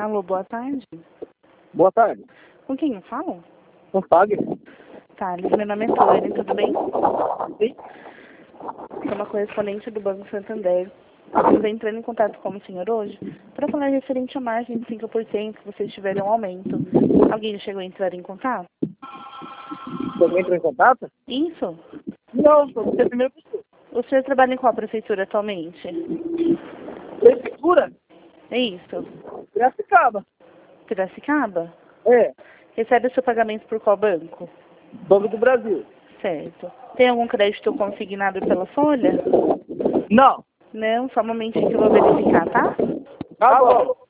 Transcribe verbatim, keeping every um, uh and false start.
Alô, boa tarde. Boa tarde. Com quem eu falo? Não pague. Tá, meu nome é Tânia, tudo bem? Sim. Sou uma correspondente do Banco Santander. Estamos entrando em contato com o senhor hoje para falar referente à margem de cinco por cento que vocês tiveram um aumento. Alguém chegou a entrar em contato? Você entrou em contato? Isso. Não, sou você é a primeira pessoa. O senhor trabalha em qual prefeitura atualmente? Prefeitura? É isso. Piracicaba. Piracicaba? É. Recebe o seu pagamento por qual banco? Banco do Brasil. Certo. Tem algum crédito consignado pela Folha? Não. Não, só um momentinho que eu vou verificar, tá? Tá bom.